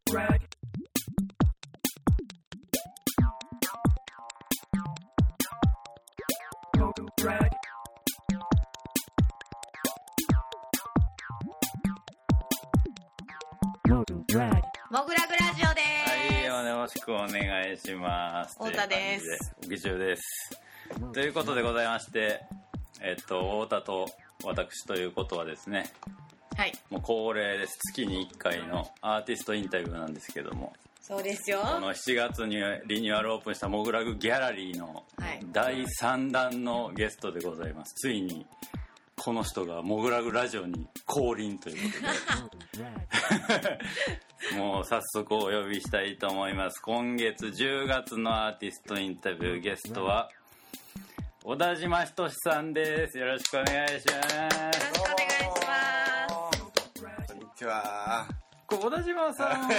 モグラグラジオです。 はい、よろしくお願いします。 太田です。 議長です。ということでございまして、太田と私ということはですね、 はい。 もう恒例です。月に1回のアーティストインタビューなんですけども、 そうですよ。 この7月にリニューアルオープンしたモグラグギャラリーの第3弾のゲストでございます。ついにこの人がモグラグラジオに降臨ということでもう早速お呼びしたいと思います。今月10月のアーティストインタビューゲストは小田島仁さんです。よろしくお願いします。よろしくお願いします。 こんにちは。 これ小田島さん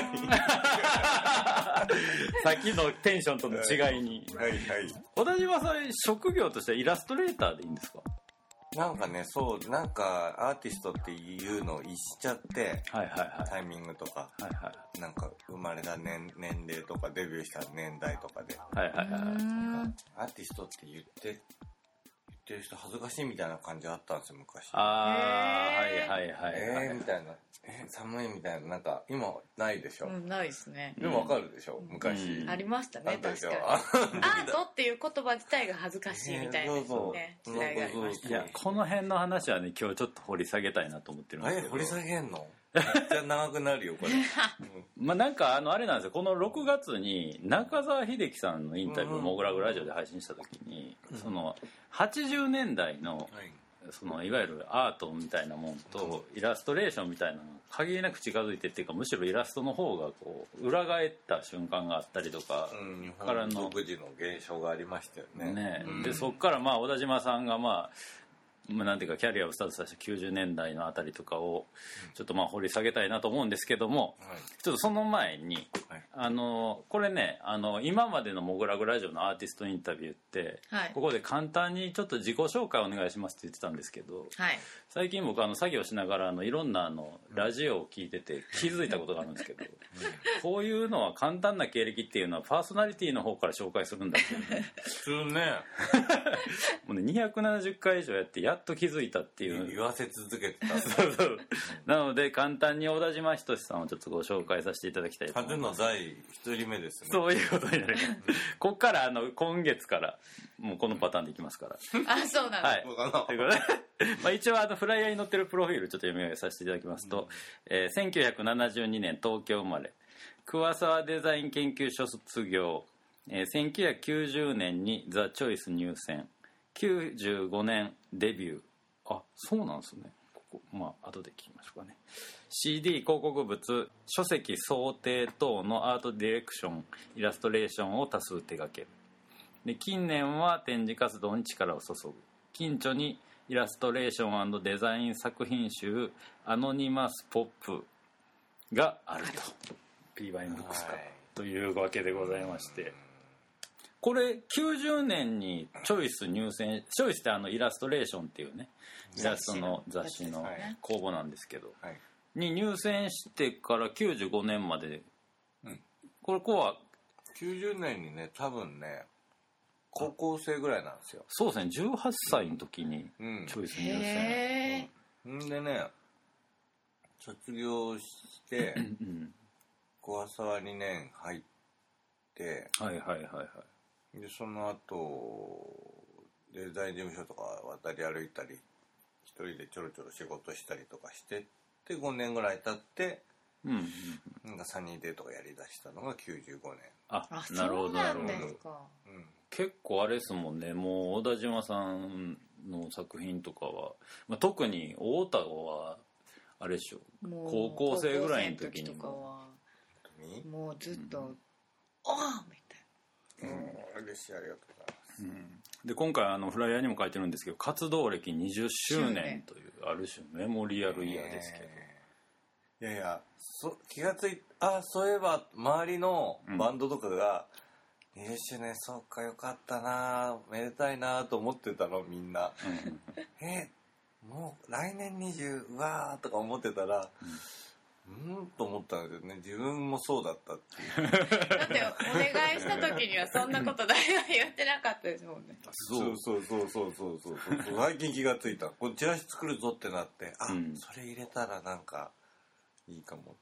さっきのテンションとの違いに、 はいはい。 小田島さん職業としてはイラストレーターでいいんですか？ なんかね、そう、なんかアーティストっていうのを逸しちゃって、 はいはいはい、 タイミングとか、 はいはい、 なんか生まれた年齢とかデビューした年代とかで、 はいはいはい、 アーティストって言ってる人恥ずかしいみたいな感じあったんですよ、昔。 はいはいはい、 みたいな。寒いみたいな、なんか今ないでしょ。 ないですね。 でもわかるでしょ、昔。 ありましたね、確かに。 アートっていう言葉自体が恥ずかしいみたいなね、時代がありましたね。 いや、この辺の話はね、今日ちょっと掘り下げたいなと思ってるんですけど。 掘り下げんの？めっちゃ長くなるよ、これ。 まあなんかあれなんですよ、この6月に中澤秀樹さんのインタビューをモグラグラジオで配信した時に、その80年代の、そのいわゆるアートみたいなもんとイラストレーションみたいなのが限りなく近づいてっていうか、むしろイラストの方がこう裏返った瞬間があったりとか、 日本独自の現象がありましたよね。 でそっからまあ小田島さんがなんていうかキャリアをスタートさせた90年代のあたりとかをちょっと掘り下げたいなと思うんですけども、ちょっとその前に、これね、今までのモグラグラジオのアーティストインタビューって、ここで簡単にちょっと自己紹介お願いしますって言ってたんですけど、最近僕作業しながらいろんなラジオを聞いてて気づいたことがあるんですけど、こういうのは簡単な経歴っていうのはパーソナリティの方から紹介するんだっていうね。 普通ね。 もうね、270回以上やってやっと気づいたっていう。 言わせ続けてた。 そうなので簡単に小田島仁さんをちょっとご紹介させていただきたいと思います。 初の第一人目ですね。 そういうことになります。こっから今月からもうこのパターンでいきますから。 そうなんです。はい。ということで一応フライヤーに載ってるプロフィールちょっと読み上げさせていただきますと、1972年東京生まれ、桑沢デザイン研究所卒業、1990年にザ・チョイス入選、95年デビュー。そうなんですね。ここ後で聞きましょうかね。CD 広告物、書籍想定等のアートディレクション、イラストレーションを多数手掛ける。で、近年は展示活動に力を注ぐ。近著にイラストレーション&デザイン作品集アノニマスポップがあると。P バインブックスか、というわけでございまして。これ90年にチョイス入選、チョイスってイラストレーションっていうね、イラストの雑誌の公募なんですけど、に入選してから95年まで、こは 90年にね、多分ね、高校生ぐらいなんですよ。 そうですね、18歳の時にチョイス入選。 でね、卒業して桑沢2年入って、でその後デザイン事務所とか渡り歩いたり一人でちょろちょろ仕事したりとかしてで5年ぐらい経って、なんかサニーデーとかやりだしたのが95年。 なるほどなるほど。結構あれですもんね、もう小田島さんの作品とかは、特に太田はあれでしょ、高校生ぐらいの時にもうずっとみたいな。 嬉しい、ありがとうございます。 で今回フライヤーにも書いてるんですけど、活動歴20周年というある種メモリアルイヤーですけど、 いや気がついそういえば周りのバンドとかが、20周年そうかよかったなめでたいなと思ってたのみんな。もう来年20うわーとか思ってたら、 と思ったんですよね。自分もそうだったっていう。 だってお願いした時にはそんなこと誰が言ってなかったですもんね。 そう最近気がついた。これチラシ作るぞってなって、それ入れたらなんかいいかもって。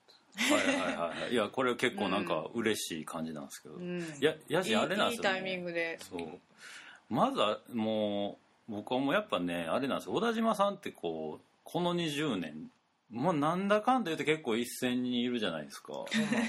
はい。いやこれ結構なんか嬉しい感じなんですけど、やしあれなんですよね。いいタイミングで。 そう。まずはもう僕はもうやっぱねあれなんですよ。小田島さんってこの20年。もうなんだかんだ言うて結構一線にいるじゃないですか。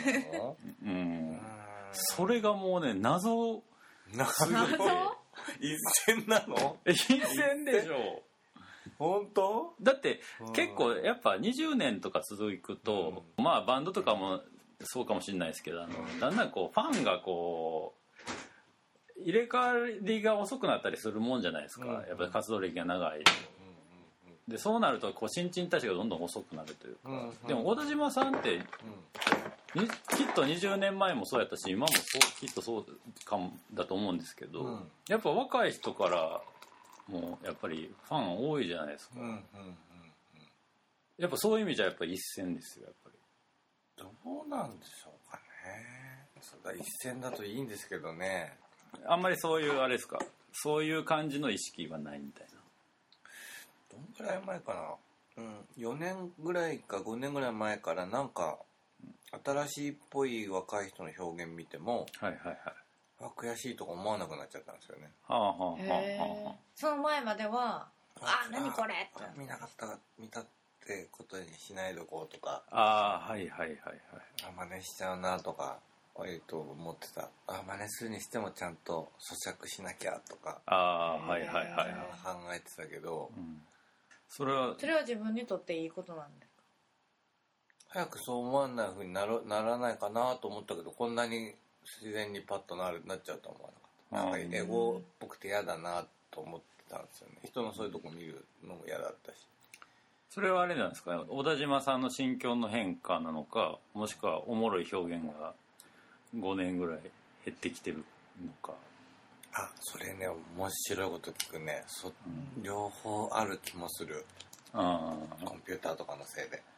それがもうね謎一線なの？ 一線でしょ。 本当？ だって結構やっぱ20年とか続くと、まあバンドとかもそうかもしれないですけど、だんだんこうファンがこう入れ替わりが遅くなったりするもんじゃないですか。やっぱり活動歴が長い。でそうなるとこう新陳代謝がどんどん遅くなるというか、でも小田島さんって、きっと20年前もそうやったし今もきっとそうかもだと思うんですけど、やっぱ若い人からもやっぱりファン多いじゃないですか。やっぱそういう意味じゃやっぱ一線ですよ。やっぱりどうなんでしょうかね。そうだ一線だといいんですけどね。 あんまりそういうあれですか、そういう感じの意識はないみたいな。 どんくらい前かな、4年ぐらいか5年ぐらい前からなんか新しいっぽい若い人の表現見ても、悔しいとか思わなくなっちゃったんですよね。 その前までは何これって見たってことにしないどこうとか、 真似しちゃうなとか割と思ってた。真似するにしてもちゃんと咀嚼しなきゃとか考えてたけど、 それは自分にとっていいことなんですか？ 早くそう思わない風にならないかなと思ったけど、こんなに自然にパッとなっちゃうとは思わなかった。なんかエゴっぽくて嫌だなと思ってたんですよね。人のそういうとこ見るのも嫌だったし。 それはあれなんですか、小田島さんの心境の変化なのか、もしくはおもろい表現が5年ぐらい減ってきてるのか。 それね、面白いこと聞くね。両方ある気もする。コンピューターとかのせいで。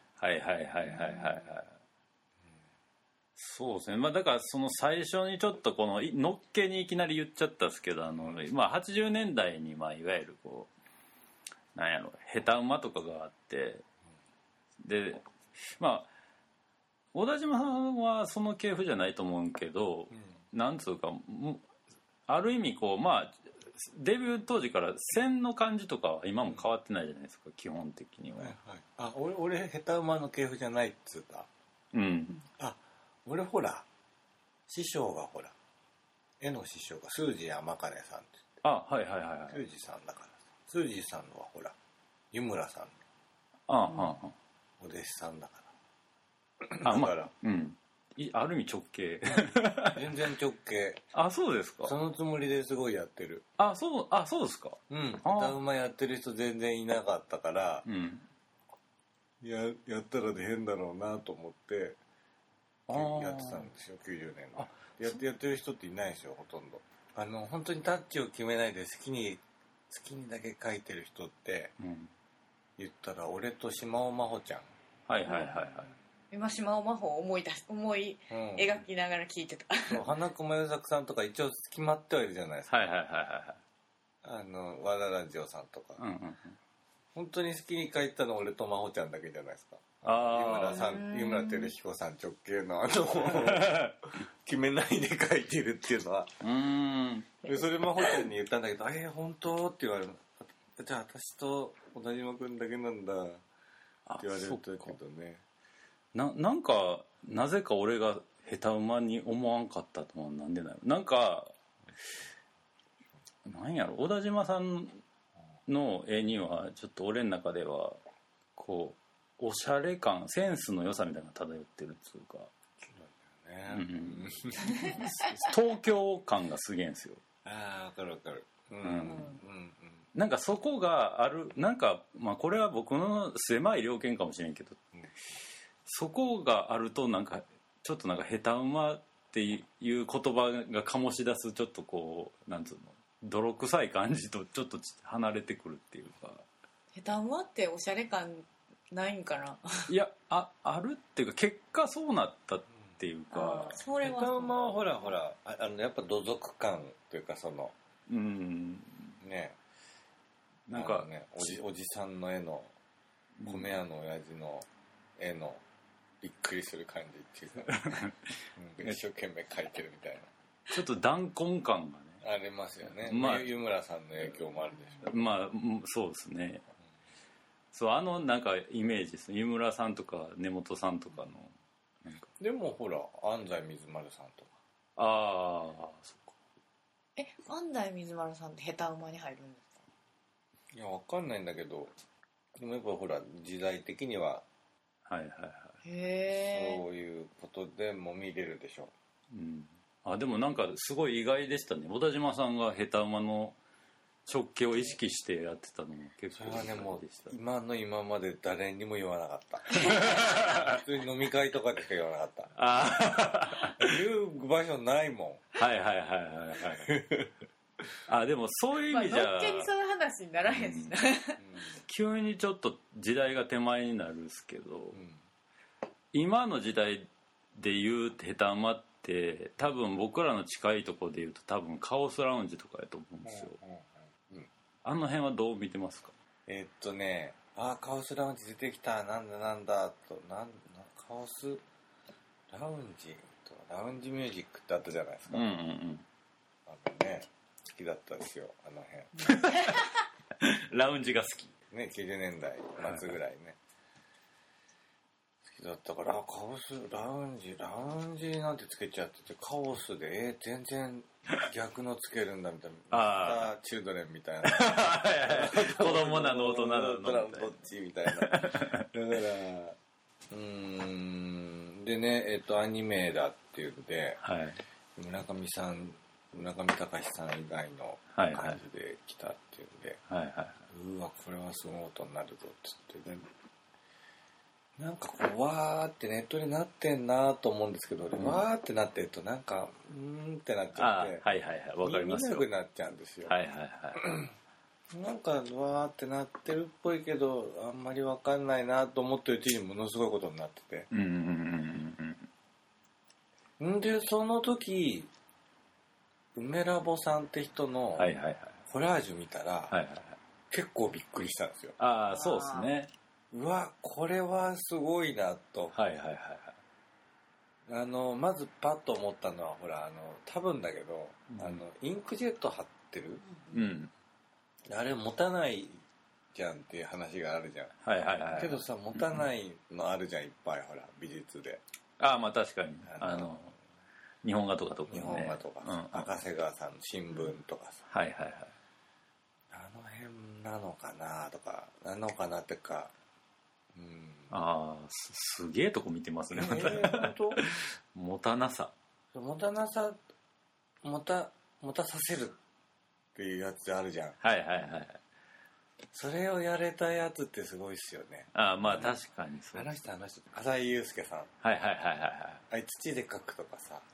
そうですね。だからその最初にちょっとこののっけにいきなり言っちゃったんですけど、80年代にいわゆるこうなんやろ下手馬とかがあって、で小田島さんはその系譜じゃないと思うけど、なんつうかある意味こうデビュー当時から線の感じとかは今も変わってないじゃないですか、基本的には。 俺下手馬の系譜じゃないっつうか。俺ほら師匠がほら絵の師匠がスージー天金さんってスージーさんだからスージーさんのはほら湯村さんのお弟子さんだからある意味直系全然直系。 そうですか。 そのつもりですごいやってる。 そうですか。 歌うまやってる人全然いなかったから、やったら変だろうなと思ってやってたんですよ。90年のやってる人っていないですよ、ほとんど。本当にタッチを決めないで好きにだけ描いてる人って、言ったら俺と島尾真帆ちゃん。 今島尾真帆を思い描きながら聞いてた。 花熊優作さんとか一応決まってはいるじゃないですか。和田ラジオさんとか、本当に好きに書いたの俺と真帆ちゃんだけじゃないですか。湯村照彦さん直系の決めないで書いてるっていうのは。でそれ真帆ちゃんに言ったんだけど本当って言われる。じゃあ私と小田島君だけなんだって言われるんだけどね。 なんかなぜか俺が下手馬に思わんかったとはなんでないなんかなんやろ、小田島さんの絵にはちょっと俺の中ではこうおしゃれ感センスの良さみたいなのが漂ってるっていうか、東京感がすげえんですよ。 わかるなんかそこがある。なんかこれは僕の狭い了見かもしれんけど、そこがあるとなんかちょっとなんか下手馬っていう言葉が醸し出すちょっとこうなんつうの泥臭い感じとちょっと離れてくるっていうか。 下手馬っておしゃれ感ないんかな。 いや、あるっていうか結果そうなったっていうか、 それは下手馬はほらやっぱ土足感というかそのね、 なんかね、おじさんの絵の米屋の親父の絵のびっくりする感じっていうか、一生懸命描いてるみたいなちょっと弾痕感がねありますよね。湯村さんの影響もあるでしょ。 まあそうですね。そうなんかイメージですね。湯村さんとか根本さんとかのなんか。 でもほら安西水丸さんとか。 ああ、そっか。 安西水丸さんって下手馬に入るんですか？ いやわかんないんだけど、でもやっぱほら時代的にははいはいはい。 そういうことでも見れるでしょ。 でもなんかすごい意外でしたね。小田島さんが下手馬の直径を意識してやってたのも結構意外でした。それはね、もう今まで誰にも言わなかった普通に飲み会とかでしか言わなかった言う場所ないもん。はいはいはいはいでもそういう意味じゃ、 のっけにそういう話にならへんしな、 急にちょっと時代が手前になるんですけど、今の時代で言う下手馬って多分僕らの近いところで言うと多分カオスラウンジとかやと思うんですよ。あの辺はどう見てますか？ カオスラウンジ出てきた、なんだとカオスラウンジとラウンジミュージックってあったじゃないですか。好きだったですよ、あの辺ラウンジが好きね、90年代末ぐらいね、好きだったから、カオスラウンジなんてつけちゃってて、カオスで全然逆のつけるんだみたいな、チュードレンみたいな子供なの大人なのどっちみたいなだからでね、アニメだっていうので、村上隆さん以外の感じで来たっていうんで、うわこれはすごいことになるぞっつってね、なんかこうわーってネットになってんなと思うんですけど、わーってなってるとなんかってなっちゃって、 わかりますよ、 見なくなっちゃうんですよ。なんかわーってなってるっぽいけどあんまりわかんないなと思ってるうちにものすごいことになってて、でその時梅ラボさんって人のコラージュ見たら結構びっくりしたんですよ。 そうですね。 うわこれはすごいなと。まずパッと思ったのはほら多分だけど、インクジェット貼ってる、あれ持たないじゃんっていう話があるじゃん。けどさ持たないのあるじゃん、いっぱいほら美術で。 まあ確かに日本画とか特にね。 日本画とかさ、赤瀬川さんの新聞とかさ、あの辺なのかなとか、なのかなってか、 すげえとこ見てますね。持たなさ持たさせるっていうやつあるじゃん。それをやれたやつってすごいっすよね。 まあ確かにそう。 あの人浅井祐介さん、土で描くとかさ、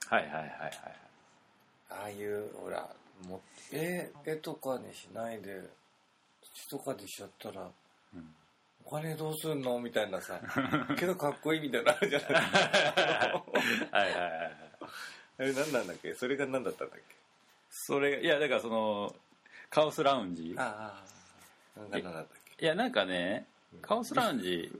ああいうほら絵とかにしないで土とかでしちゃったら、お金どうすんのみたいなさけどかっこいいみたいなのあるじゃないですか。あれ何なんだっけ、それが何だったんだっけ。 それいやだからそのカオスラウンジ、 何だったっけ。 いやなんかね、カオスラウンジ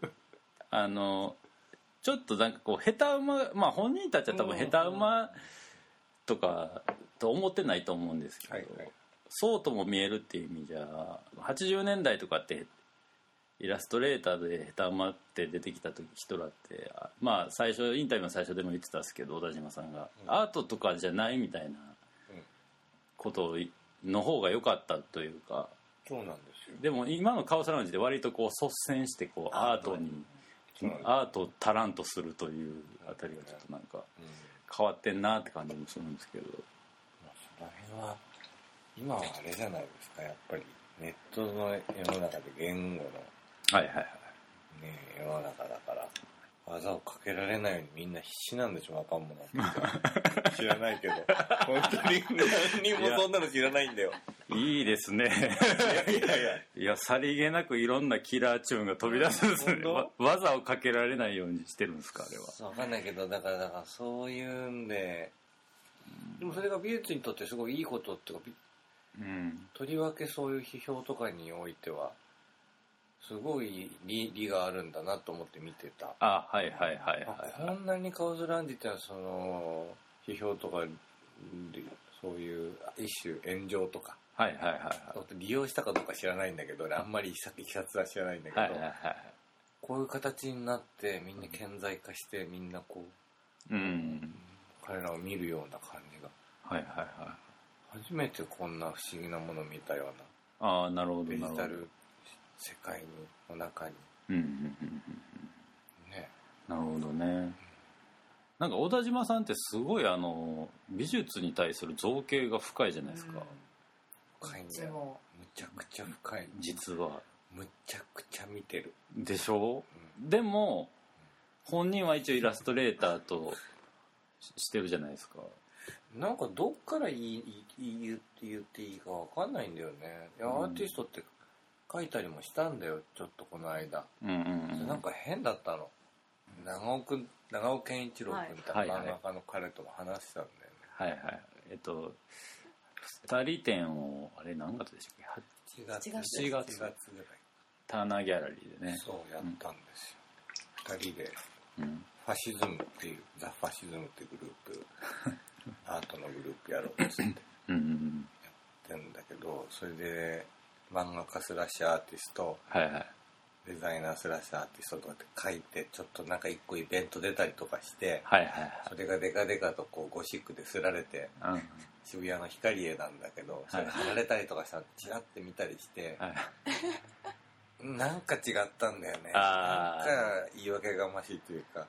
ちょっとなんかこう下手馬、本人たちは多分下手馬とかと思ってないと思うんですけど、そうとも見えるっていう意味じゃ、80年代とかってイラストレーターで下手馬って出てきた人らって、最初インタビューの最初でも言ってたんですけど、小田島さんが、アートとかじゃないみたいなことの方が良かったというか。 そうなんですよ。 でも今のカオスラウンジで割とこう率先してこうアートを足らんとするというあたりがちょっとなんか変わってんなって感じもするんですけど、 その辺は今はあれじゃないですか、やっぱりネットの世の中で言語の世の中だから、 技をかけられないようにみんな必死なんでしょ、若者知らないけど本当に何にもそんなの知らないんだよ。 いいですね。いやさりげなくいろんなキラーチューンが飛び出すんですね。技をかけられないようにしてるんですか、あれは。 分かんないけど、だからそういうんで、でもそれが美術にとってすごいいいことっていうか、とりわけそういう批評とかにおいてはすごい利があるんだなと思って見てた。 はいはいはい、 こんなにカオズランディってのはその批評とかそういう一種炎上とか、利用したかどうか知らないんだけど、あんまりいきさつは知らないんだけど、こういう形になってみんな顕在化してみんなこう、彼らを見るような感じが、初めてこんな不思議なものを見たような、 なるほどデジタル世界の中に、 なるほどね。なんか小田島さんってすごい美術に対する造形が深いじゃないですか。 深いんだよ。むちゃくちゃ深い。 実はむちゃくちゃ見てるでしょ、でも本人は一応イラストレーターとしてるじゃないですか。 なんかどっから言っていいか分かんないんだよね。アーティストって書いたりもしたんだよ、ちょっとこの間。なんか変だったの。長尾健一郎君って漫画家の彼とも話したんだよね。 2人展をあれ何月でしたっけ。7月ぐらいターナーギャラリーでね、 そうやったんですよ。2人でファシズムっていうザ・ファシズムっていうグループアートのグループやろうとしてやってんだけど、それで漫画家スラッシュアーティスト、デザイナースラッシュアーティストとかって書いて、ちょっとなんか一個イベント出たりとかして、それがデカデカとこうゴシックですられて、渋谷の光栄なんだけど、それが貼られたりとかしたらチラッて見たりして、なんか違ったんだよね。なんか言い訳がましいというか、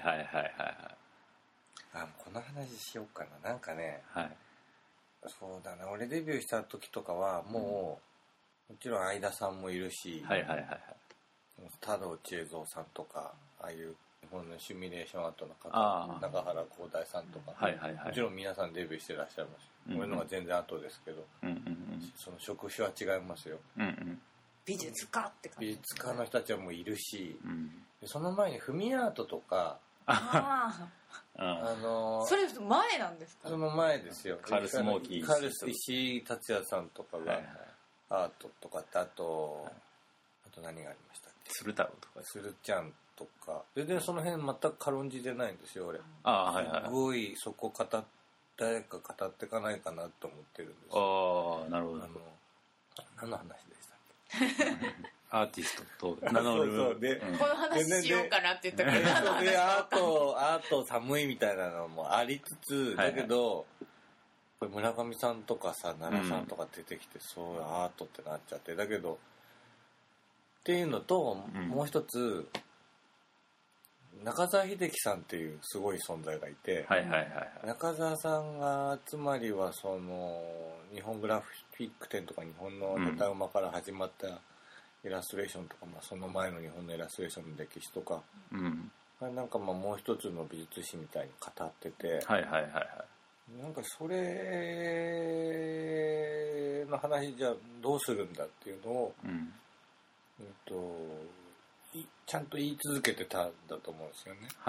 この話しようかな。なんかね、そうだな、俺デビューした時とかはもちろん相田さんもいるし、田道千恵蔵さんとか、ああいう日本のシミュレーションアートの方、中原光大さんとか、もちろん皆さんデビューしてらっしゃいます。俺のが全然後ですけど、その職種は違いますよ。 美術家って感じ。 美術家の人たちはもういるし、その前にフミアートとか、 それ前なんですか。 その前ですよ。 カルスモーキー、 カルス石井達也さんとかがアートとかって、あと何がありましたっけ。 鶴太郎とか、 鶴ちゃんとか、全然その辺全く軽んじてないんですよ俺。すごいそこ誰か語っていかないかなと思ってるんですよ。 なるほど。 何の話でしたっけ。 アーティストと名乗る。 この話しようかなって言ったけど、 アート寒いみたいなのもありつつ、だけどこれ村上さんとかさ、奈良さんとか出てきて、そうアートってなっちゃって、だけどっていうのと、もう一つ中澤秀樹さんっていうすごい存在がいて、中澤さんがつまりはその日本グラフィック展とか日本のネタ馬から始まったイラストレーションとか、その前の日本のイラストレーションの歴史とか、なんかもう一つの美術史みたいに語ってて、なんかそれの話じゃどうするんだっていうのを、ちゃんと言い続けてたんだと思うんですよね。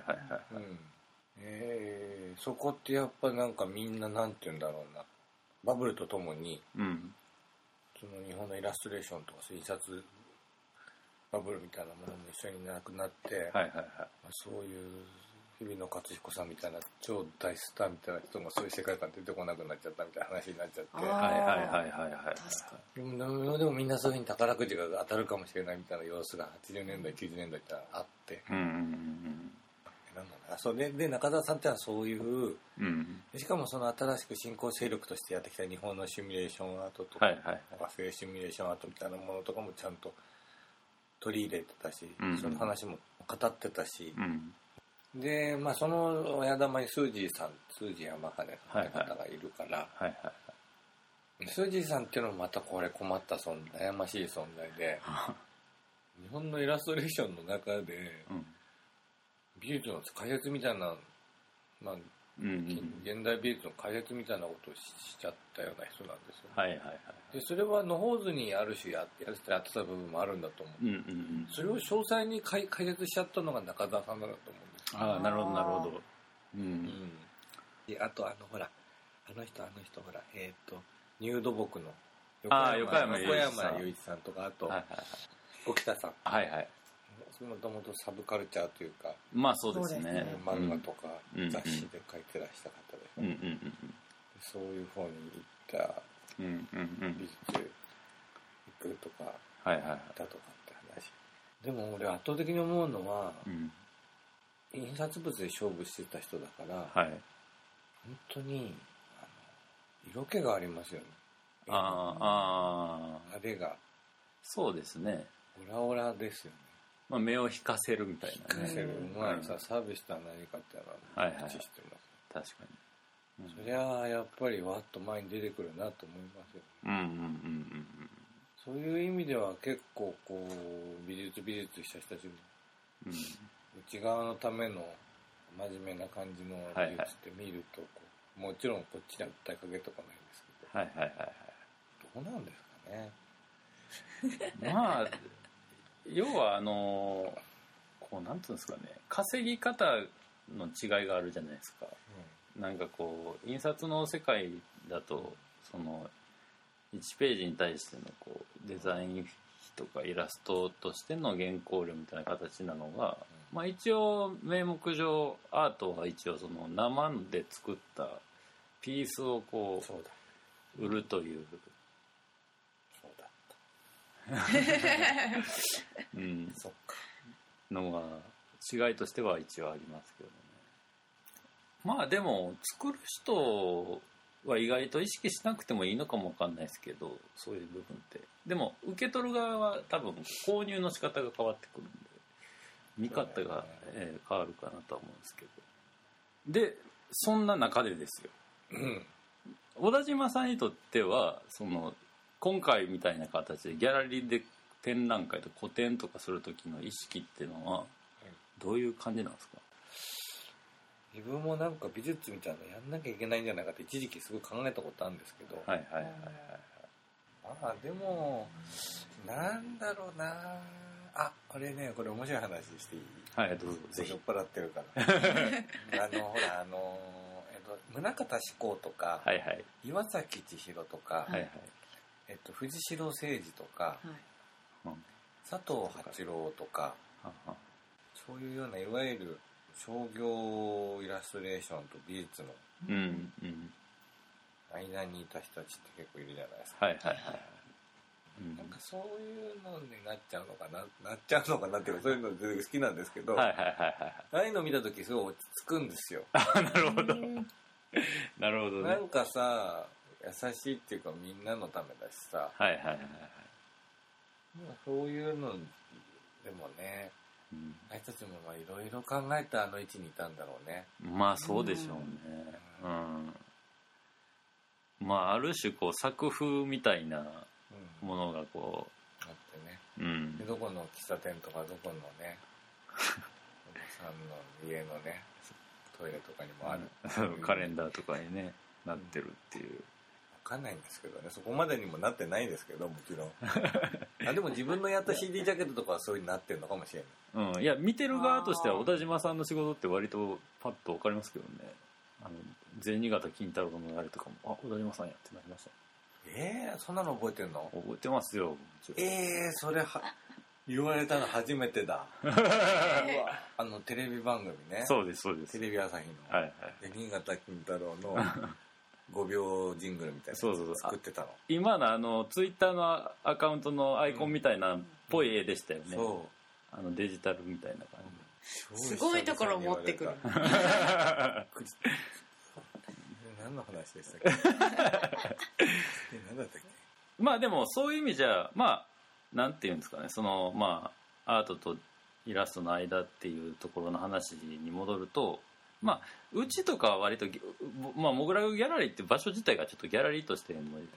そこってやっぱなんかみんななんて言うんだろうな、バブルとともに、その日本のイラストレーションとか印刷バブルみたいなものも一緒になくなって、そういう日比野勝彦さんみたいな超大スターみたいな人がそういう世界観出てこなくなっちゃったみたいな話になっちゃって、でもみんなそういうふうに宝くじが当たるかもしれないみたいな様子が80年代90年代ってあって、そうで中澤さんってのはそういう、しかもその新しく新興勢力としてやってきた日本のシミュレーションアートとか、和製シミュレーションアートみたいなものとかもちゃんと取り入れてたし、その話も語ってたし、でその親玉にスージー山羽って方がいるから、スージーさんっていうのもまたこれ困った悩ましい存在で日本のイラストレーションの中で、 美術の解説みたいな、まあ現代美術の解説みたいなことを しちゃったような人なんですよ、 はいはいはい、 でそれは野放図にある種やってた部分もあるんだと思う、それを詳細に解説しちゃったのが中澤さんだと思うんですよ。 ああ、なるほどなるほど。 であとほらあの人ほら入土木の横山雄一さんとか、あと、はいはいはい、沖田さん、 はいはい、 もともとサブカルチャーというか、 まあそうですね、 漫画とか雑誌で書いてらした方で、そういう方に行った美術行くとか、 はいはいはい、 だとかって話。でも俺圧倒的に思うのは、印刷物で勝負してた人だから、はい、本当に色気がありますよね。あれがそうですね、 オラオラですよね。 まあ、目を引かせるみたいなね。 引かせる。まあさ、サービスとは何かっていうのは口してます。 確かに。 そりゃあやっぱりわっと前に出てくるなと思いますよね。そういう意味では結構こう美術した人たちも、内側のための真面目な感じの美術って見るとこう、もちろんこっちには訴えかけとかないんですけど、どうなんですかね。 まあ要はこうなんていうんですかね、稼ぎ方の違いがあるじゃないですか、なんかこう印刷の世界だとその1ページに対してのこうデザイン費とかイラストとしての原稿料みたいな形なのが、まあ、一応名目上アートは一応その生で作ったピースをこう売るという。そっかのが違いとしては一応ありますけどね。まあでも作る人は意外と意識しなくてもいいのかもわかんないですけど、そういう部分ってでも受け取る側は多分購入の仕方が変わってくるんで見方が、変わるかなとは思うんですけど、でそんな中でですよ、小田島さんにとってはその今回みたいな形でギャラリーで展覧会とか個展とかする時の意識っていうのはどういう感じなんですか？ 自分もなんか美術みたいなのやんなきゃいけないんじゃないかって一時期すごい考えたことあるんですけど、まあでもなんだろうなあ、これ面白い話していい？ はい、どうぞ。ぜひ。 酔っ払ってるからほら宗像志功とか、岩崎千尋とか、藤代誠二とか、佐藤八郎とか、そういうようないわゆる商業イラストレーションと美術の間にいた人たちって結構いるじゃないですか。なんかそういうのになっちゃうのかなっていうか、そういうの全然好きなんですけど、ああいうの見た時すごい落ち着くんですよ。 なるほどなるほどね。 なんかさ優しいっていうかみんなのためだしさ、そういうのでもね、あいつたちもいろいろ考えてあの位置にいたんだろうね。 まあそうでしょうね。まあある種こう作風みたいなものがこうあってね、でどこの喫茶店とかどこのねおばさんの家のねトイレとかにもあるカレンダーとかにねなってるっていう。 分かんないんですけどね、そこまでにもなってないんですけど、もちろんでも自分のやった CD ジャケットとかはそういうになってるのかもしれない。いや見てる側としては小田島さんの仕事って割とパッと分かりますけどね。銭形金太郎のあれとかも小田島さんやってなりました。 そんなの覚えてんの？ 覚えてますよ。 それ言われたの初めてだテレビ番組ね。 そうですそうです。 テレビ朝日の銭形金太郎の5秒ジングルみたいなの作ってたの。 今のツイッターのアカウントのアイコンみたいなっぽい絵でしたよね。デジタルみたいな感じ。すごいところ持ってくる。 何の話でしたっけ？何だったっけ？ まあでもそういう意味じゃなんていうんですかね、そのアートとイラストの間っていうところの話に戻ると、うちとかは割とモグラグギャラリーって場所自体がちょっとギャラリーとしても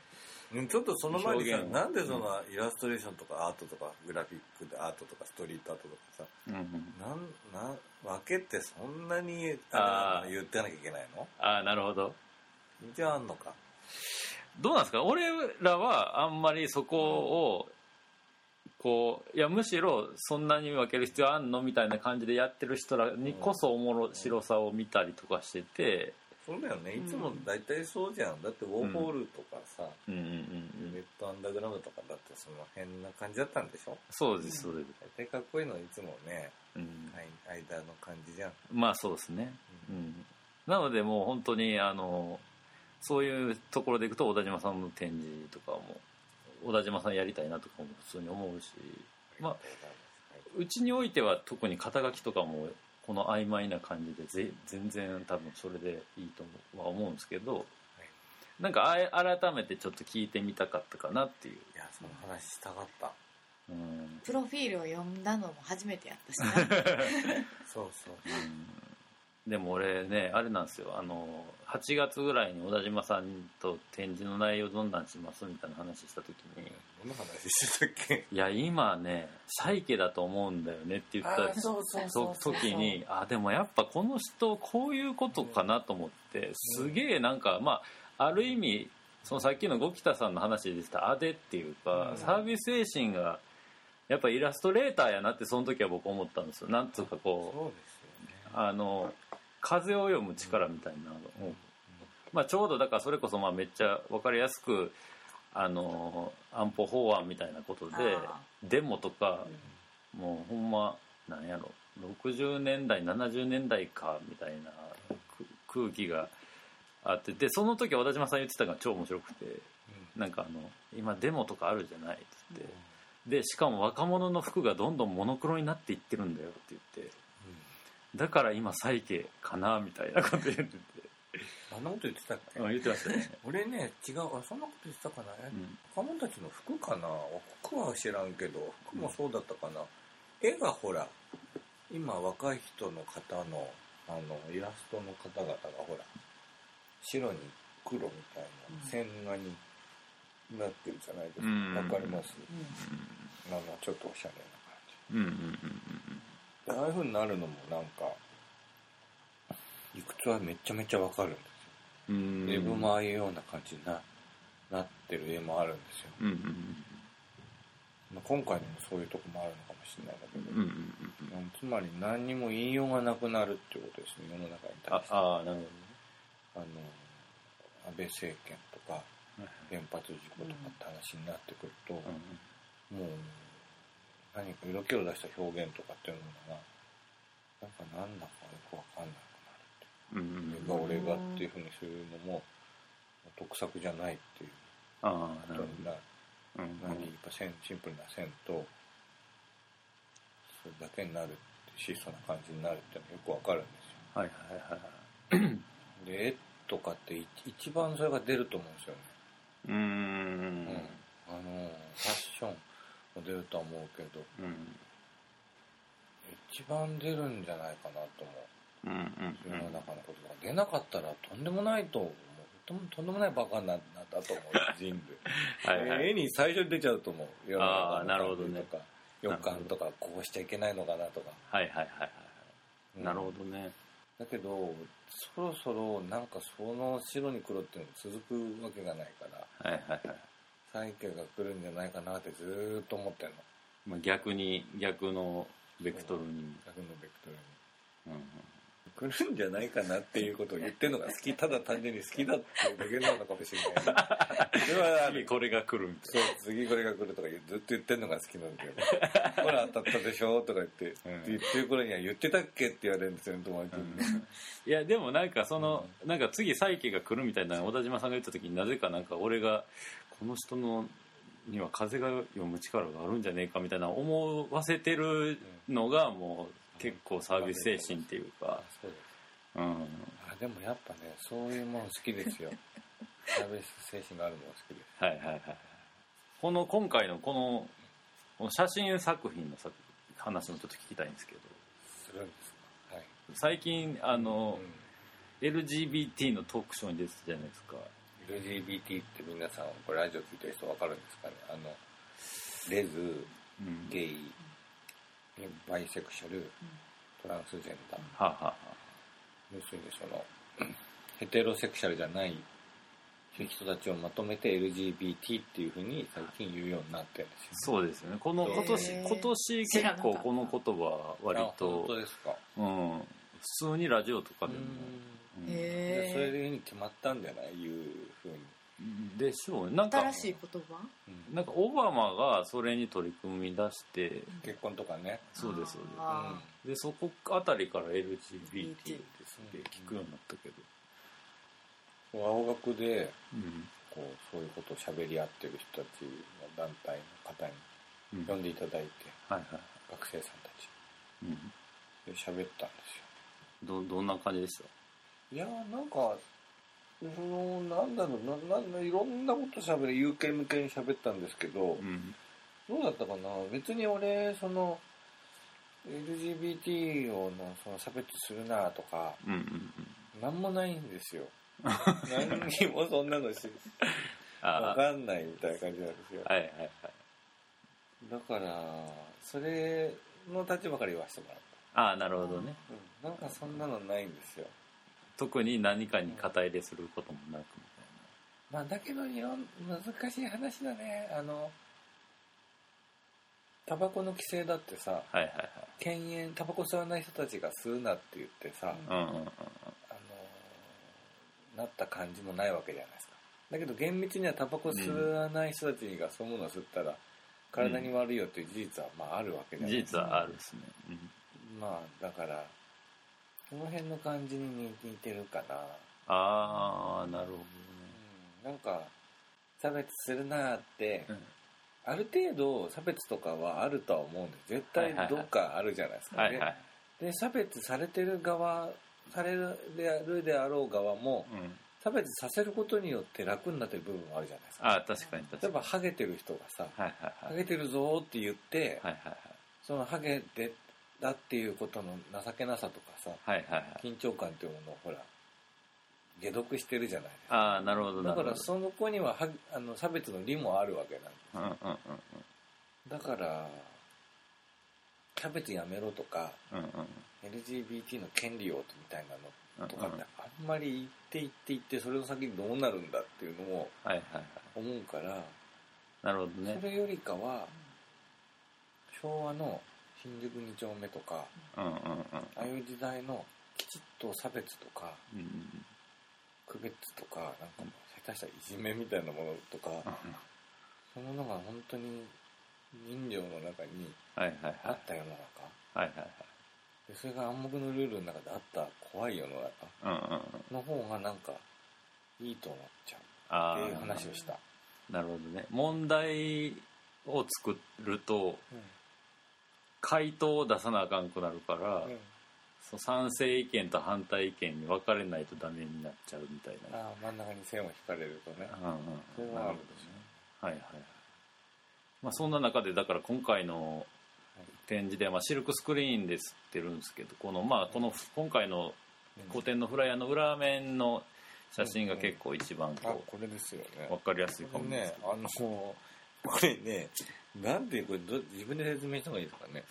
ちょっとその前にさ、なんでそのイラストレーションとかアートとかグラフィックでアートとかストリートアートとかさ、分けってそんなに言ってなきゃいけないの？ なるほど。 じゃああんのか。 どうなんですか？俺らはあんまりそこをこういやむしろそんなに分ける必要あんのみたいな感じでやってる人らにこそ面白さを見たりとかしてて。 そうだよね、いつも大体そうじゃん。だってウォーホールとかさ、レッドアンダーグラウンドとかだってその辺な感じだったんでしょ？ そうですそうです。 大体かっこいいのいつもね、間の感じじゃん。 まあそうですね、なのでもう本当にそういうところでいくと小田島さんの展示とかも小田島さんやりたいなとかも普通に思うし、まあうちにおいては特に肩書きとかもこの曖昧な感じで全然多分それでいいとは思うんですけど、なんか改めてちょっと聞いてみたかったかなっていう。いやその話したかった。 プロフィールを読んだのも初めてやったしなそう、 でも俺ねあれなんですよ、8月ぐらいに小田島さんと展示の内容どんなんしますみたいな話した時に、 どんな話してたっけ？ いや今ねサイケだと思うんだよねって言った時にでもやっぱこの人こういうことかなと思って、すげえなんかまあある意味そのさっきの五北さんの話で言ったあでっていうか、サービス精神がやっぱイラストレーターやなってその時は僕思ったんですよ。なんつうかこう、そうですよね、風を読む力みたいなのを、まあ、ちょうどだからそれこそまあめっちゃ分かりやすく安保法案みたいなことでデモとか、もうほんまなんやろ60年代70年代かみたいな空気があって、でその時小田島さん言ってたのが超面白くて、なんか今デモとかあるじゃないっつって、でしかも若者の服がどんどんモノクロになっていってるんだよって言って、だから今サイケかなみたいなこと言ってて。 あんなこと言ってたっけ？ 言ってましたね。 俺ね違う、そんなこと言ってたかな、若者たちの服かな。服は知らんけど服もそうだったかな、絵がほら今若い人の方のイラストの方々がほら白に黒みたいな線画になってるじゃないですか。わかります？ちょっとおしゃれな感じ。ああいう風になるのもなんか理屈はめちゃめちゃわかるんですよ。絵もああいうような感じに なってる絵もあるんですよ。今回にもそういうとこもあるのかもしれないけど、つまり何にも言いようがなくなるっていうことですね、世の中に対して。なるほどね。安倍政権とか原発事故とかって話になってくると、もう何か色気を出した表現とかっていうのがなんだかよくわかんなくなるっていう、俺がっていうふうにするのも得策じゃないっていうことになる。やっぱシンプルな線とそれだけになるって質素な感じになるっていうのがよくわかるんですよ。で絵とかって一番それが出ると思うんですよね。ファッションも出るとは思うけど、一番出るんじゃないかなと思う。世の中のことが出なかったらとんでもないと思う。とんでもないバカになったと思う人類。絵に最初に出ちゃうと思う。世の中の感じとか予感とかこうしちゃいけないのかなとか。なるほどね。だけどそろそろなんかその白に黒っていうのが続くわけがないから、サイケが来るんじゃないかなってずーっと思ってんの。 逆のベクトルに。 来るんじゃないかなっていうことを言ってるのが好き。ただ単純に好きだっていうだけなのかもしれない。 次これが来るみたいな。 そう、次これが来るとかずっと言ってるのが好きなんだけど、ほら当たったでしょとか言って、言ってる頃には言ってたっけって言われるんですよ、友達に。 いやでもなんかなんか次サイケが来るみたいな小田島さんが言った時になぜかなんか俺がこの人には風が読む力があるんじゃねえかみたいな思わせてるのがもう結構サービス精神っていうか。そうです。 でもやっぱねそういうもの好きですよ。サービス精神があるもの好きです。 今回のこの写真作品の話もちょっと聞きたいんですけど。 するんですか。はい。 最近LGBT のトークショーに出てたじゃないですか。 LGBT って皆さんこれラジオ聞いてる人分かるんですかね。レズ、ゲイ、バイセクシャル、トランスジェンダー、要するにそのヘテロセクシャルじゃない人たちをまとめて LGBT っていう風に最近言うようになってるんですよ。 そうですよね。今年結構この言葉割と本当ですか。 普通にラジオとかでもそれに決まったんじゃないいう風にでしょうね。なんか新しい言葉、 なんかオバマがそれに取り組み出して結婚とかね。 そうですそうです、でそこあたりから LGBT ですって聞くようになったけど、 青学でこうそういうことを喋り合ってる人たちの団体の方に呼んでいただいて、学生さんたちで喋ったんですよ。 どんな感じでした？ いやなんかなんだろういろんなこと喋る有権向けに喋ったんですけど、どうだったかな。別に俺その LGBT をその差別するなとか、なんもないんですよ。何にもそんなのし分かんないみたいな感じなんですよ。だからそれの立場から言わせてもらった。 なるほどね。 なんかそんなのないんですよ。 特に何かに肩入れすることもなくみたいな。だけど難しい話だね。タバコの規制だってさ、禁煙タバコ吸わない人たちが吸うなって言ってさ、なった感じもないわけじゃないですか。だけど厳密にはタバコ吸わない人たちがそういうものを吸ったら体に悪いよっていう事実はあるわけじゃないですか。 事実はあるですね。 だからこの辺の感じに似てるかな。 なるほどね。 なんか差別するなって、ある程度差別とかはあるとは思うんです。絶対どっかあるじゃないですか。で差別されてる側されるであろう側も、差別させることによって楽になってる部分もあるじゃないですか。 確かに例えばハゲてる人がさ、ハゲてるぞって言って、そのハゲてだっていうことの情けなさとかさ、緊張感っていうものをほら解読してるじゃないですか。 なるほど。 だからその子には差別の理もあるわけなんですよ。だから差別やめろとか、LGBT の権利をみたいなのとかってあんまり言ってそれの先にどうなるんだっていうのを思うから、 なるほどね。 それよりかは昭和の新宿2丁目とか、ああいう時代のきちっと差別とか、区別とか、なんか下手したらいじめみたいなものとか、そういうものが本当に人情の中にあった世の中、でそれが暗黙のルールの中であった怖い世の中の方がなんかいいと思っちゃうっていう話をした。 なるほどね。問題を作ると、回答を出さなあかんくなるから、その賛成意見と反対意見に分かれないとダメになっちゃうみたいな。 真ん中に線を引かれるとね。 それはあるんですね。そんな中でだから今回の展示ではシルクスクリーンで吸ってるんですけど、この今回の個展のフライヤーの裏面の写真が結構一番これですよね。 分かりやすいかもね。 これね、なんでこれ自分で説明した方がいいですかね。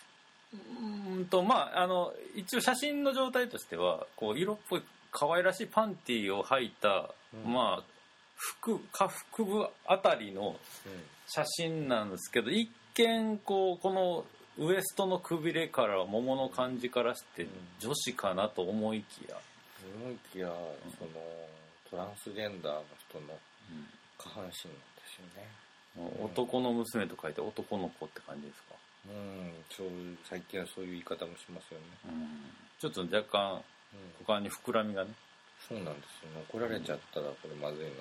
一応写真の状態としてはこう色っぽい可愛らしいパンティーを履いた、下腹部あたりの写真なんですけど、一見このウエストのくびれからももの感じからして女子かなと思いきや、 そのトランスジェンダーの人の下半身なんですよね。 男の娘と書いて男の子って感じですか。 最近はそういう言い方もしますよね。 ちょっと若干他に膨らみがね。 そうなんですよね。怒られちゃったらこれまずいなって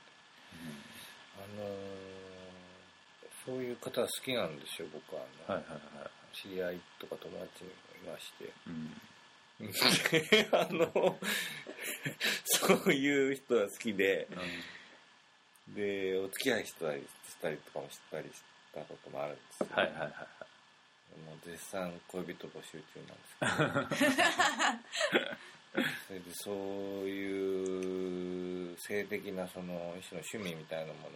そういう方は好きなんですよ。僕は知り合いとか友達にいまして、そういう人は好きで、でお付き合いしたりとかもしたりしたこともあるんですよ。もう絶賛恋人募集中なんですけどそれでそういう性的なその一種の趣味みたいなも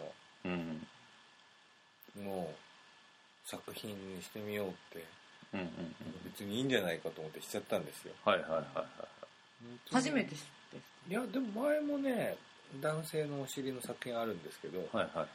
のを作品にしてみようって、別にいいんじゃないかと思ってしちゃったんですよ。 はいはいはいはい。 初めて知って。 いやでも前もね男性のお尻の作品あるんですけど、 はいはいはい、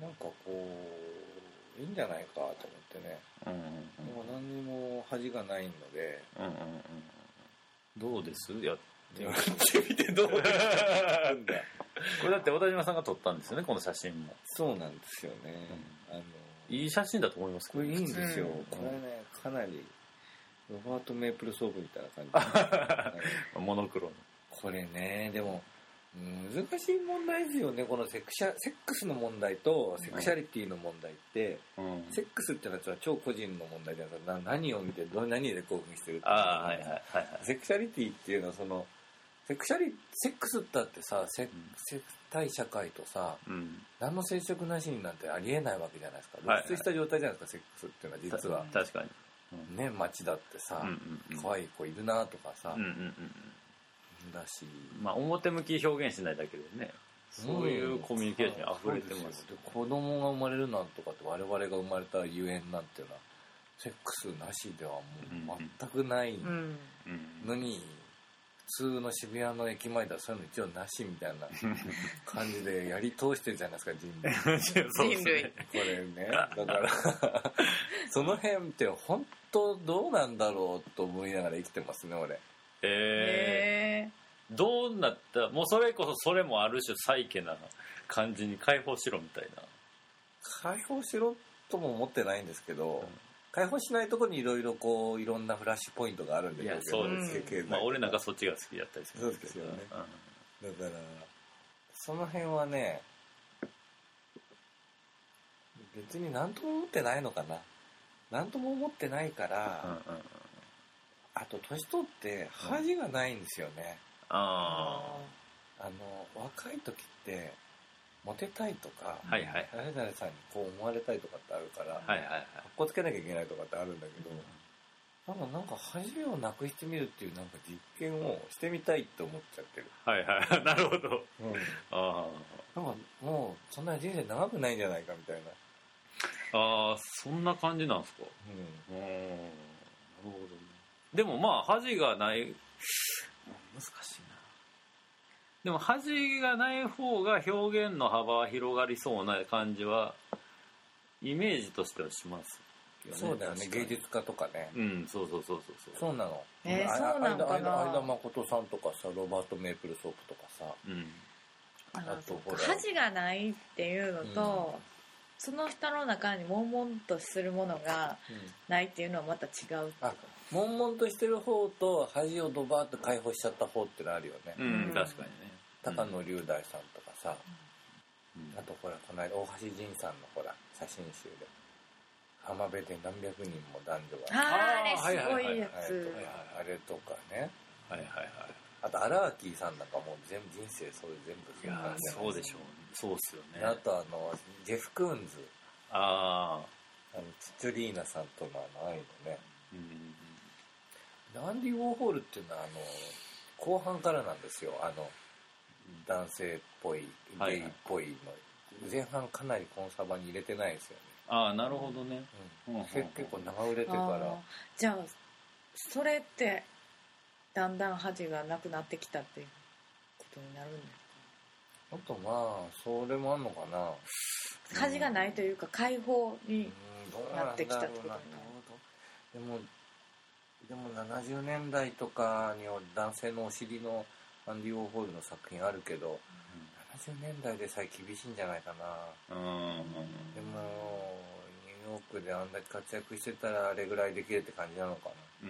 なんかこういいんじゃないかと思ってね、でも何にも恥がないので、 どうですやってみてどうですこれだって小田島さんが撮ったんですよね、この写真も。 そうなんですよね、 いい写真だと思いますけど。 これいいんですよ、これねかなりロバート・メープルソープみたいな感じモノクロの。 これねでも難しい問題ですよね、このセックスの問題とセクシャリティの問題って、セックスってのは超個人の問題じゃなくて、何を見て何で興奮してるっていう、 はいはいはい、 セクシャリティっていうのはそのセックスだってさ、対社会とさ、何の接触なしになんてありえないわけじゃないですか。露出した状態じゃないですか、セックスっていうのは実は。 確かに。 ね、街だってさ、可愛い子いるなとかさ、だし、 まあ表向き表現しないだけでね、そういうコミュニケーションに溢れてます。 子供が生まれるなんとかって我々が生まれたゆえんなんていうのはセックスなしではもう全くないのに、普通の渋谷の駅前ではそういうの一応なしみたいな感じでやり通してるじゃないですか、人類これね、だからその辺って本当どうなんだろうと思いながら生きてますね俺。 どうなったもうそれこそそれもある種サイケな感じに解放しろみたいな。 解放しろとも思ってないんですけど、解放しないところにいろいろこういろんなフラッシュポイントがあるんでしょうけど、 そうです、まあ、俺なんかそっちが好きだったりするんですけど、そうですよね、だからその辺はね別に何とも思ってないのかな、何とも思ってないから、あと年取って恥がないんですよね、若い時ってモテたいとか、誰々さんにこう思われたいとかってあるから、かっこつけなきゃいけないとかってあるんだけど、なんか恥をなくしてみるっていうなんか実験をしてみたいって思っちゃってる。 なるほど、 なんかもうそんな人生長くないんじゃないかみたいな。 そんな感じなんですか。なるほどね。でもまあ恥がない難しいな。でも恥がない方が表現の幅は広がりそうな感じはイメージとしてはしますよね。 そうだよね、芸術家とかね。 そうそうなの。 そうなのかな。 相田誠さんとかさ、ロバート・メープルソープとかさ、 あと恥がないっていうのと、その人の中に悶々とするものがないっていうのはまた違う。 悶々としてる方と恥をドバーッと解放しちゃった方ってのあるよね。 確かにね。 高野龍大さんとかさ、あとほらこの間大橋仁さんのほら写真集で浜辺で何百人も男女が、 あれすごいやつ、 あれとかね、あと荒木さんなんかもう全部人生それ全部そうでしょう、そうっすよね。 あとジェフ・クーンズ、チッチョリーナさんとの愛のね、アンディ・ウォーホールっていうのは後半からなんですよ、男性っぽいゲイっぽいの、前半かなりコンサバに入れてないですよね。 なるほどね、 結構長売れてから。 じゃあそれってだんだん恥がなくなってきたっていうことになるんですか。 あとまあそれもあんのかな、 恥がないというか解放になってきたってことになる。 でも70年代とかには男性のお尻のアンディ・ウォーホールの作品あるけど、70年代でさえ厳しいんじゃないかな。でもニューヨークであんだけ活躍してたらあれぐらいできるって感じなのかな。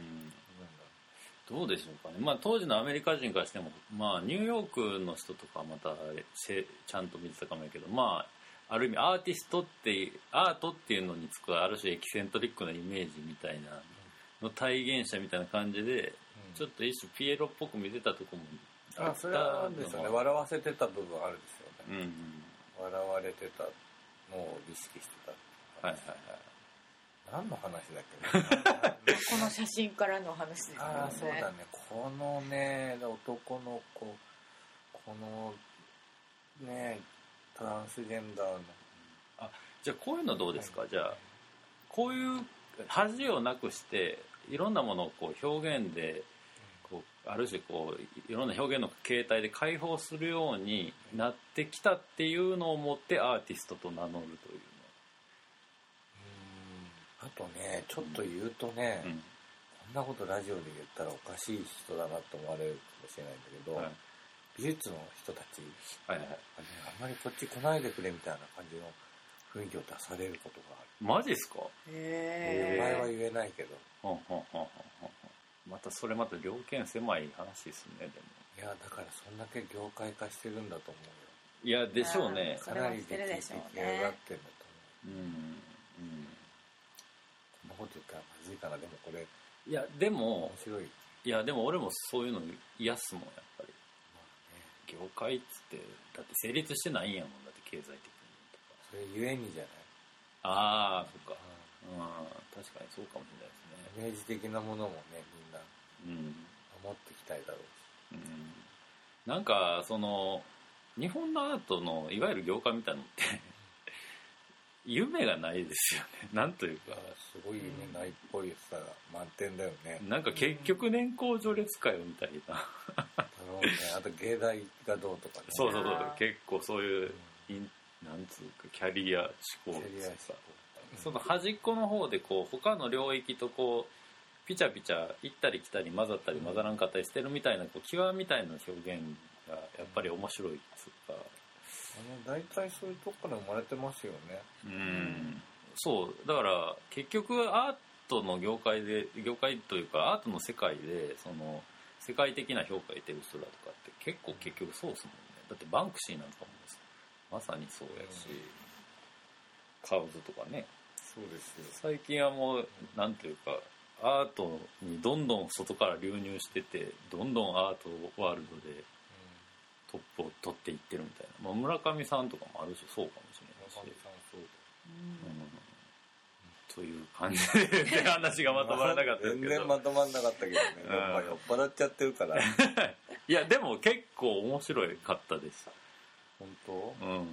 どうでしょうかね。まあ当時のアメリカ人からしても、まあニューヨークの人とかはまたちゃんと見てたかもやけど、まあある意味アートっていうのにつくある種エキセントリックなイメージみたいなの体現者みたいな感じで、ちょっと一種ピエロっぽく見てたとこもそれはあるんですよね。笑わせてた部分あるんですよね。笑われてたのを意識してた。何の話だっけこの写真からの話ですよね。 そうだね。このね男の子このねトランスジェンダーのじゃあこういうのどうですか、はい、じゃあこういう恥をなくしていろんなものをこう表現でこうある種こういろんな表現の形態で解放するようになってきたっていうのをもってアーティストと名乗るというの。 あとねちょっと言うとね、こんなことラジオで言ったらおかしい人だなと思われるかもしれないんだけど、はい、美術の人たち、はいはい、あんまりこっち来ないでくれみたいな感じの雰囲気を出されることがある。 マジっすか？ 名前は言えないけど。 またそれまた両見狭い話ですね。でもいやだからそんだけ業界化してるんだと思うよ。 いやでしょうね。 かなり出来上がってるんだと思う。こんなこと言ったらまずいかな。でもこれいやでも面白い。 いやでも俺もそういうの嫌っすもんやっぱり。まあね、業界っつってだって成立してないんやもんだって経済的にとか。 それゆえにじゃない。 ああそっか。確かにそうかもしれないですね。 イメージ的なものもねみんな守っていきたいだろうし、 なんかその日本のアートのいわゆる業界みたいなのって夢がないですよね。なんというかすごい夢ないっぽいさ満点だよね。 なんか結局年功序列かよみたいなあと芸大がどうとかね。 そう結構そういう、なんつうかキャリア志向とかその端っこの方でこう他の領域とこうピチャピチャ行ったり来たり混ざったり混ざらんかったりしてるみたいなこう際みたいな表現がやっぱり面白いっつうか、 大体そういうとこから生まれてますよね。 そうだから結局アートの業界というかアートの世界でその世界的な評価を得てる人だとかって結局そうですもんね。だってバンクシーなんかもまさにそうやし、カウズとかね。 そうですよ。 最近はもうなんていうかアートにどんどん外から流入しててどんどんアートワールドでトップを取っていってるみたいな、村上さんとかもあるしそうかもしれないし、村上さんそうという感じで話がまとまらなかったですけど全然まとまらなかったけどね、やっぱ酔っ払っちゃってるからいやでも結構面白かったです。 本当？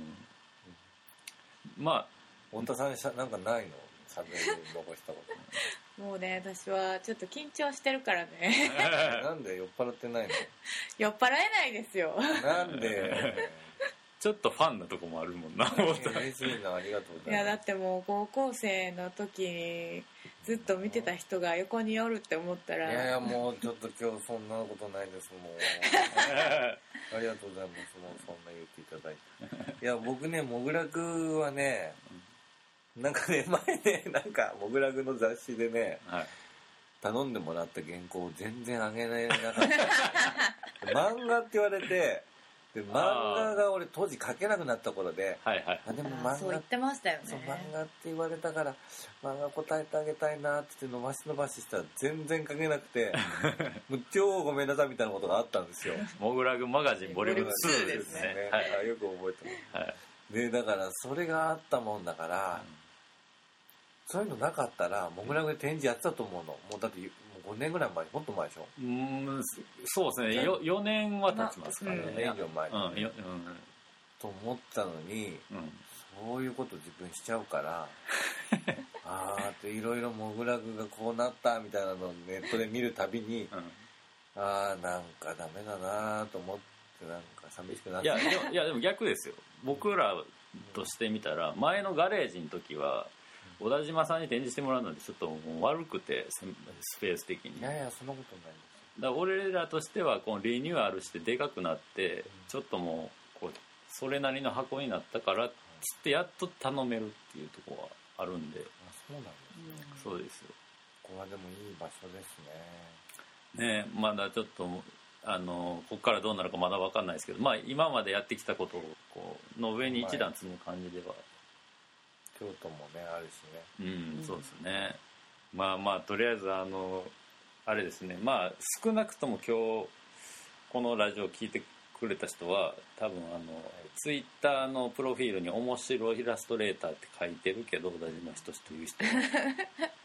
まあ太田さんなんかないの？喋り残したこともうね私はちょっと緊張してるからねなんで酔っ払ってないの？ 酔っ払えないですよなんでちょっとファンなとこもあるもんな嬉しいな、ありがとうございます。 いやだってもう高校生の時にずっと見てた人が横におるって思ったらいやもうちょっと今日そんなことないですもうありがとうございます。もうそんな言っていただいていや僕ねもぐらくはねなんかね前ねなんかもぐらくの雑誌でね、頼んでもらった原稿を全然あげられなかった漫画って言われてで漫画が俺当時描けなくなった頃で、 でも漫画そう言ってましたよね。 そう漫画って言われたから漫画答えてあげたいなって言って伸ばししたら全然描けなくてもう超ごめんなさいみたいなことがあったんですよ。 モグラグマガジンボリューム2ですね。 よく覚えてます。でだからそれがあったもんだから、そういうのなかったらモグラグで展示やってたと思うの。もうだって5年ぐらい前、もっと前でしょ。 そうですね。4年は経ちますからね。 4年以上前に、と思ったのに、そういうこと自分しちゃうからっていろいろモグラグがこうなったみたいなのをネットで見るたびに、なんかダメだなと思ってなんか寂しくなって。 いやでも逆ですよ。僕らとしてみたら前のガレージの時は小田島さんに展示してもらうのでちょっともう悪くてスペース的に。 いやそんなことないですよ。だから俺らとしてはこのリニューアルしてでかくなって、ちょっともうこうそれなりの箱になったからっつってやっと頼めるっていうところはあるんで。 そうなんですね。 そうですよ。 ここはでもいい場所ですね。 ねまだちょっとここからどうなるかまだ分かんないですけど、今までやってきたことをこうの上に一段積む感じでは。 京都もねあるしね。 そうですね。とりあえずあれですね。少なくとも今日このラジオを聞いてくれた人は多分ツイッターのプロフィールに面白いイラストレーターって書いてるけど小田島仁という人は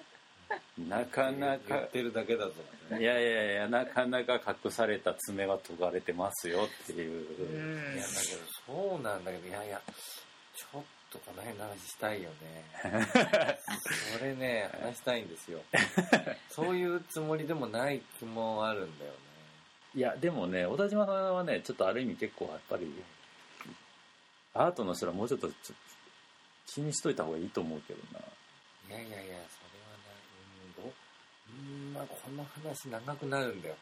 なかなか言ってるだけだぞ、 ね、いやなかなか隠された爪は研がれてますよっていう、 いやだけどそうなんだけど、いやちょっとこの辺の話したいよねそれね話したいんですよそういうつもりでもない気もあるんだよね。 いやでもね、小田島さんはねちょっとある意味結構やっぱりアートの人はもうちょっと気にしといた方がいいと思うけどな。 いやそれはね、まあこの話長くなるんだよ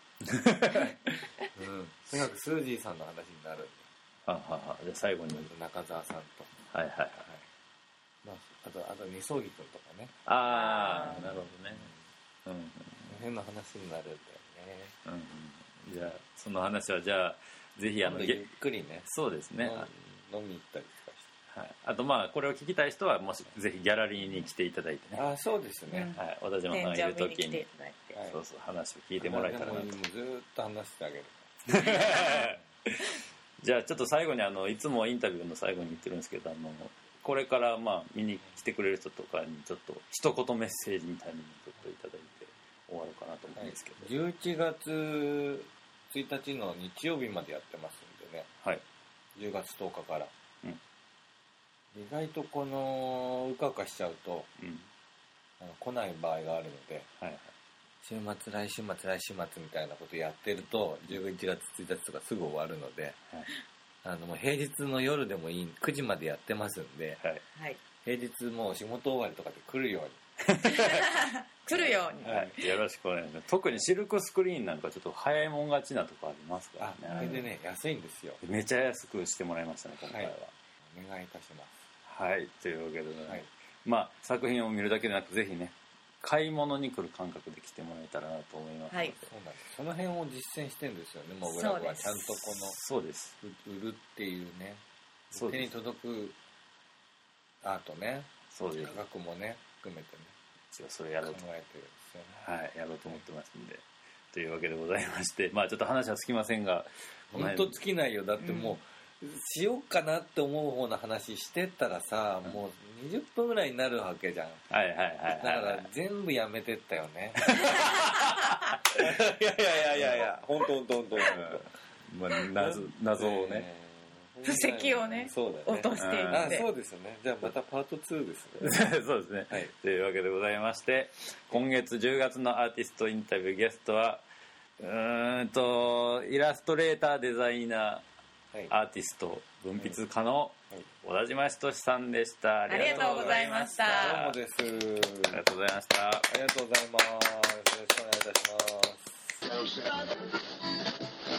とにかくスージーさんの話になるんだよ。 じゃあ最後に中澤さんと、 はい、 まあ、あと二層木君とかね。 なるほどね。 この辺の話になるんだよね。 じゃあその話はじゃあぜひゆっくりね。 そうですね。 飲み行ったりとかして。 はい。あとまあこれを聞きたい人はもしぜひギャラリーに来ていただいてね。 そうですね。 はい。小田島さんがいる時にそう話を聞いてもらえたらなと。 ずっと話してあげる。 じゃあちょっと最後にいつもインタビューの最後に言ってるんですけどこれからまあ見に来てくれる人とかにちょっと一言メッセージみたいなのをちょっといただいて終わろうかなと思うんですけど、 11月1日の日曜日までやってますんでね、はい、10月10日から、意外とこのうかうかしちゃうと、来ない場合があるので、週末来週末みたいなことやってると11月1日とかすぐ終わるので、もう平日の夜でもいい9時までやってますんで、平日もう仕事終わりとかで来るように来るように、 よろしくお願いします。特にシルクスクリーンなんかちょっと早いもん勝ちなとこありますからね。 あれでね安いんですよ。 めちゃ安くしてもらいましたね今回は、 お願いいたします。 はい、というわけで、まあ作品を見るだけでなくぜひね買い物に来る感覚で来てもらえたらなと思いますので、 そうなんです。その辺を実践してるんですよね。もぐらはちゃんとこのそうです売るっていうね、手に届くアートね、そうです、価格もね含めてね、 それやろうと考えてるんですよね。やろうと思ってますんで、というわけでございまして、まあちょっと話はつきませんが、 本当尽きないよ。だってもう、しようかなって思う方の話してったらさ、もう20分ぐらいになるわけじゃん。だから全部やめてったよね。いや本当まあ謎をね、 布石をね落としていって、 そうですよね。じゃあまたパート2ですね。 そうですね、というわけでございまして、今月10月のアーティストインタビューゲストはイラストレーター、デザイナー、アーティスト、文筆家の小田島仁さんでした。 ありがとうございました。 どうもです。 ありがとうございました。 ありがとうございます。よろしくお願いいたします。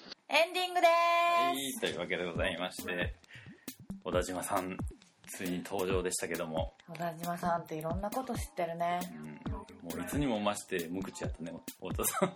エンディングです。 というわけでございまして、小田島さんついに登場でしたけども、 小田島さんっていろんなこと知ってるね。 もういつにも増して無口やったね、太田さん。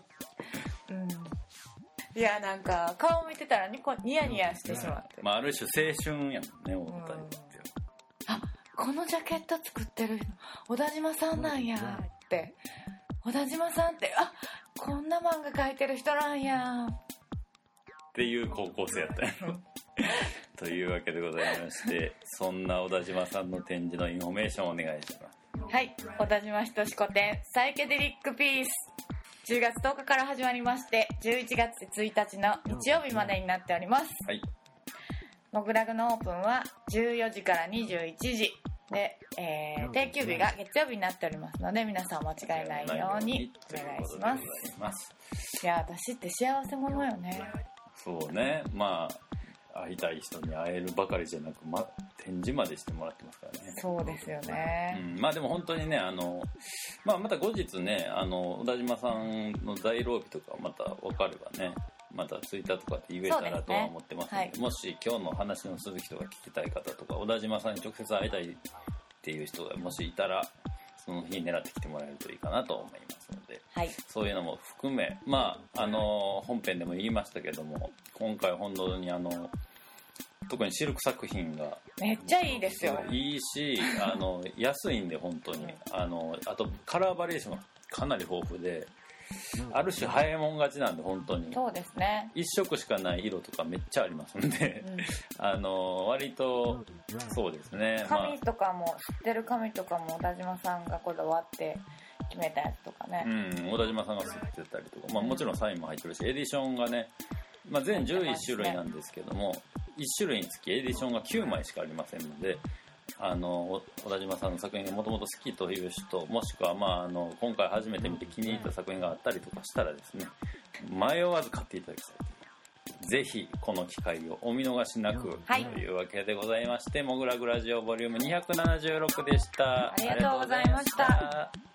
いや、なんか顔見てたらニヤニヤしてしまって、 ある種青春やもんね、太田にとって。 このジャケット作ってる小田島さんなんやって、小田島さんってこんな漫画描いてる人なんやっていう高校生やったよというわけでございまして、そんな小田島さんの展示のインフォメーションをお願いします。 はい、小田島仁個展サイケデリックピース、10月10日から始まりまして、11月1日の日曜日までになっております。モグラグのオープンは14時から21時で、定休日が月曜日になっておりますので、皆さん間違えないようにお願いします。いや、私って幸せ者よね。 そうね、会いたい人に会えるばかりじゃなく、展示までしてもらってますからね。 そうですよね。 でも本当にね、また後日ね、小田島さんの在廊日とかまた分かればね、またツイッターとかで言えたらとは思ってますので、もし今日の話の続きとか聞きたい方とか、小田島さんに直接会いたいっていう人がもしいたら、その日狙ってきてもらえるといいかなと思いますので、そういうのも含め、本編でも言いましたけども、今回本当に特にシルク作品がめっちゃいいですよ。 いいし、安いんで本当に、あとカラーバリエーションがかなり豊富で、ある種早いもん勝ちなんで、本当にそうですね、 一色しかない色とかめっちゃありますんで、割とそうですね、 紙とかも、知ってる紙とかも小田島さんがこだわって決めたやつとかね、 小田島さんが吸ってたりとか、もちろんサインも入ってるし、エディションがね、全11種類なんですけども、1種類につきエディションが9枚しかありませんので、小田島さんの作品がもともと好きという人、もしくは、今回初めて見て気に入った作品があったりとかしたらですね、迷わず買っていただきたい。ぜひこの機会をお見逃しなく、というわけでございまして、もぐらぐラジオボリューム276でした。 ありがとうございました。